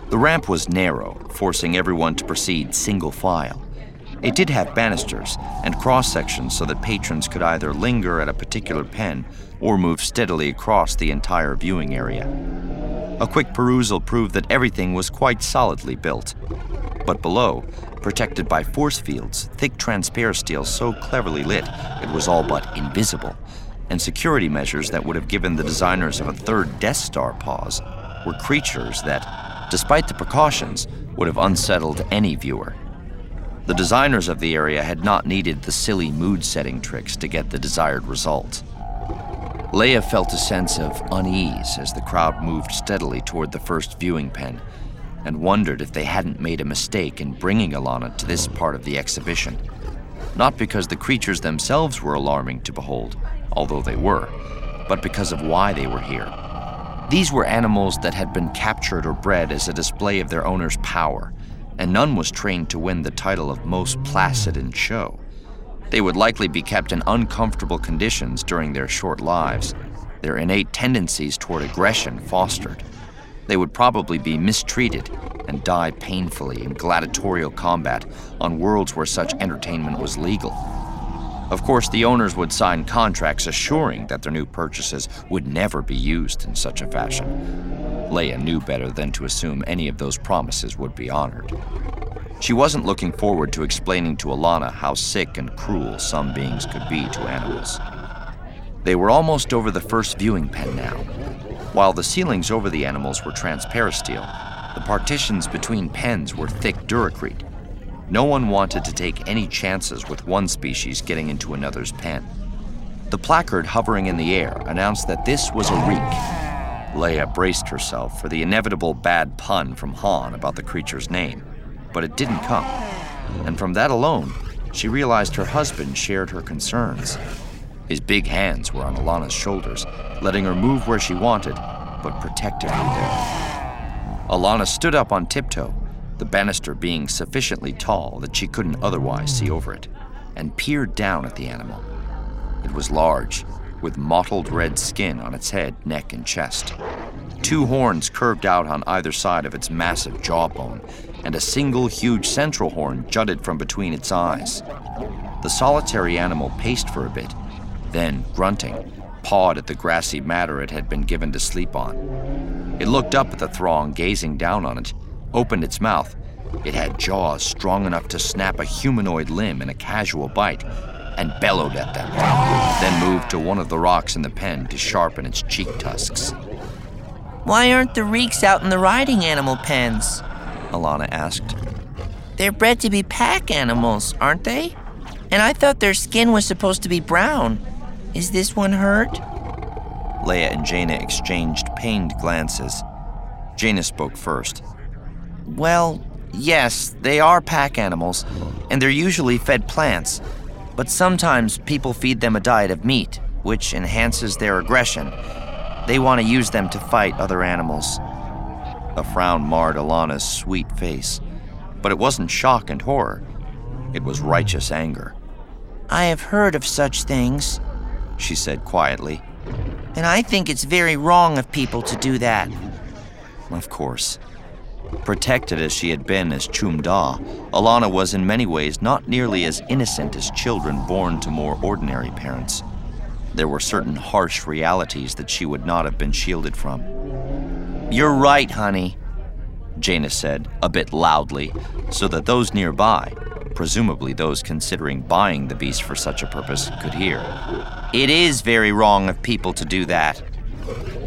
The ramp was narrow, forcing everyone to proceed single file. It did have banisters and cross-sections so that patrons could either linger at a particular pen or move steadily across the entire viewing area. A quick perusal proved that everything was quite solidly built. But below, protected by force fields, thick transparent steel so cleverly lit it was all but invisible, and security measures that would have given the designers of a third Death Star pause, were creatures that, despite the precautions, would have unsettled any viewer. The designers of the area had not needed the silly mood-setting tricks to get the desired result. Leia felt a sense of unease as the crowd moved steadily toward the first viewing pen, and wondered if they hadn't made a mistake in bringing Allana to this part of the exhibition. Not because the creatures themselves were alarming to behold, although they were, but because of why they were here. These were animals that had been captured or bred as a display of their owner's power, and none was trained to win the title of most placid in show. They would likely be kept in uncomfortable conditions during their short lives, their innate tendencies toward aggression fostered. They would probably be mistreated and die painfully in gladiatorial combat on worlds where such entertainment was legal. Of course, the owners would sign contracts assuring that their new purchases would never be used in such a fashion. Leia knew better than to assume any of those promises would be honored. She wasn't looking forward to explaining to Allana how sick and cruel some beings could be to animals. They were almost over the first viewing pen now. While the ceilings over the animals were transparent steel, the partitions between pens were thick duracrete. No one wanted to take any chances with one species getting into another's pen. The placard hovering in the air announced that this was a reek. Leia braced herself for the inevitable bad pun from Han about the creature's name, but it didn't come. And from that alone, she realized her husband shared her concerns. His big hands were on Allana's shoulders, letting her move where she wanted, but protecting her there. Allana stood up on tiptoe, the banister being sufficiently tall that she couldn't otherwise see over it, and peered down at the animal. It was large, with mottled red skin on its head, neck, and chest. 2 horns curved out on either side of its massive jawbone, and a single huge central horn jutted from between its eyes. The solitary animal paced for a bit, then, grunting, pawed at the grassy matter it had been given to sleep on. It looked up at the throng gazing down on it, opened its mouth. It had jaws strong enough to snap a humanoid limb in a casual bite, and bellowed at them, then moved to one of the rocks in the pen to sharpen its cheek tusks. "Why aren't the reeks out in the riding animal pens?" Allana asked. "They're bred to be pack animals, aren't they? And I thought their skin was supposed to be brown. Is this one hurt?" Leia and Jaina exchanged pained glances. Jaina spoke first. "Well, yes, they are pack animals, and they're usually fed plants. But sometimes people feed them a diet of meat, which enhances their aggression. They want to use them to fight other animals." A frown marred Allana's sweet face, but it wasn't shock and horror. It was righteous anger. "I have heard of such things," she said quietly. "and I think it's very wrong of people to do that." Of course. Protected as she had been as Chum-Da, Allana was in many ways not nearly as innocent as children born to more ordinary parents. There were certain harsh realities that she would not have been shielded from. "You're right, honey," Jaina said, a bit loudly, so that those nearby, presumably those considering buying the beast for such a purpose, could hear. "It is very wrong of people to do that."